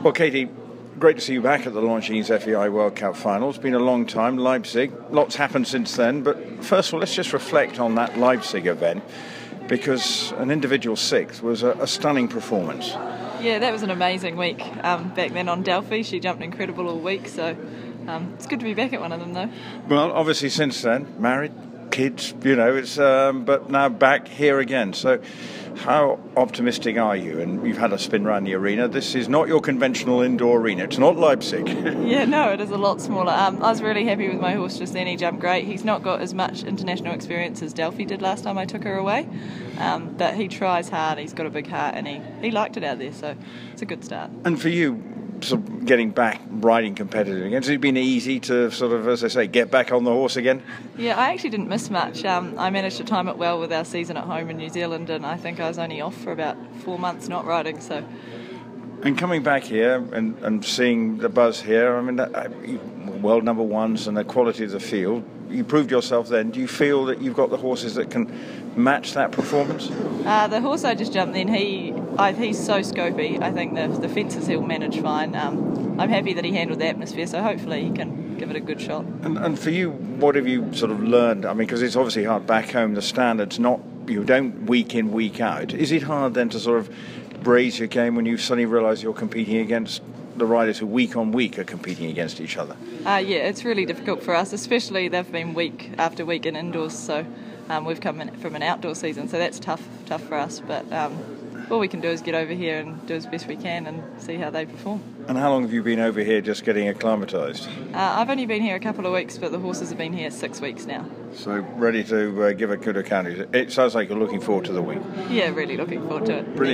Well, Katie, great to see you back at the Longines FEI World Cup final. It's been a long time, Leipzig. Lots happened since then, but first of all, let's just reflect on that Leipzig event, because an individual sixth was a stunning performance. Yeah, that was an amazing week back then on Delphi. She jumped incredible all week, so it's good to be back at one of them, though. Well, obviously since then, married, kids, it's but now back here again. So how optimistic are you? And you've had a spin around the arena. This is not your conventional indoor arena. It's not Leipzig. Yeah, no, it is a lot smaller. I was really happy with my horse just then. He jumped great. He's not got as much international experience as Delphi did last time I took her away, but he tries hard. He's got a big heart, and he liked it out there, so it's a good start. And for you, sort of getting back riding competitive again, has it been easy to sort of, as I say, get back on the horse again? Yeah, I actually didn't miss much. I managed to time it well with our season at home in New Zealand, and I think I was only off for about 4 months not riding. So. And coming back here and seeing the buzz here, I mean, world number ones and the quality of the field, you proved yourself then. Do you feel that you've got the horses that can match that performance? The horse I just jumped then, he's so scopy. I think the fences he'll manage fine. I'm happy that he handled the atmosphere, so hopefully he can give it a good shot. And for you, what have you sort of learned? I mean, because it's obviously hard back home, the standards you don't week in, week out. Is it hard then to sort of raise your game when you suddenly realise you're competing against the riders who week on week are competing against each other? Yeah, it's really difficult for us, especially they've been week after week in indoors, so we've come in from an outdoor season, so that's tough for us, but all we can do is get over here and do as best we can and see how they perform. And how long have you been over here just getting acclimatised? I've only been here a couple of weeks, but the horses have been here 6 weeks now. So ready to give a good account. It sounds like you're looking forward to the week. Yeah, really looking forward to it. Brilliant.